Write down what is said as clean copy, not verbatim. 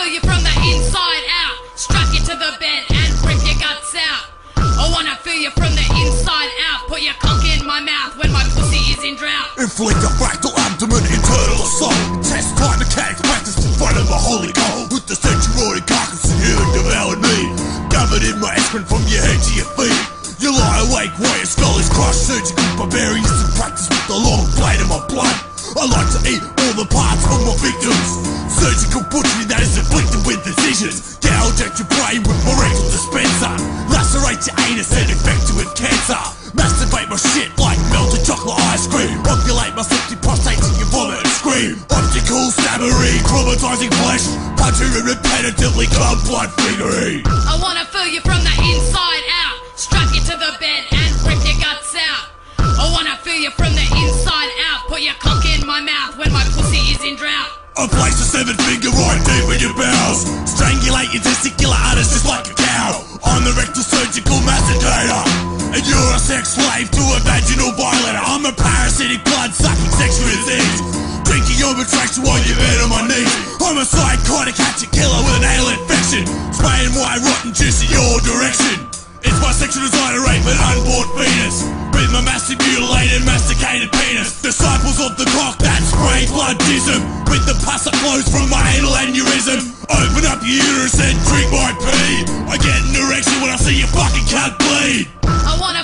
you from the inside out. Strap you to the bed and rip your guts out. I wanna feel you from the inside out. Put your cock in my mouth when my pussy is in drought. Inflict a fractal abdomen, internal assault. Test time mechanics practiced in front of a holy cold. With the sensuality carcass and healing devoured me. Covered in my excrement from your head to your feet. You lie awake while your skull is crushed. Surgical barbarians in practice with the long blade of my blood. I like to eat all the parts of my victims. Surgical butchery that is inflicted with incisions. Gouge at your brain with my rectal dispenser. Lacerate your anus and infect you with cancer. Masturbate my shit like melted chocolate ice cream. Populate my septic prostate till you vomit and scream. Optical stabbery, traumatizing flesh. Punch you repetitively, cum blood fingering. I wanna feel you from the inside out. Strap you to the bed and rip your guts out. I wanna feel you from the inside out. Put your cock in my mouth when my pussy is in drought. I place a 7-finger right deep in your bowels. Strangulate your testicular udders just like a cow. I'm the rectal surgical masticator, and you're a sex slave to a vaginal violator. I'm a parasitic blood-sucking sexual disease. Drinking your retraction while you're bed on my knees. I'm a psychotic hatchet killer with an anal infection. Spraying white rotten juice in your direction. It's my sexual desire to rape an unborn fetus with my massive mutilated masticated penis. Disciples of the cock that spray bloodism with the pus that flows from my anal aneurysm. Open up your uterus and drink my pee. I get an erection when I see your fucking cunt bleed. I wanna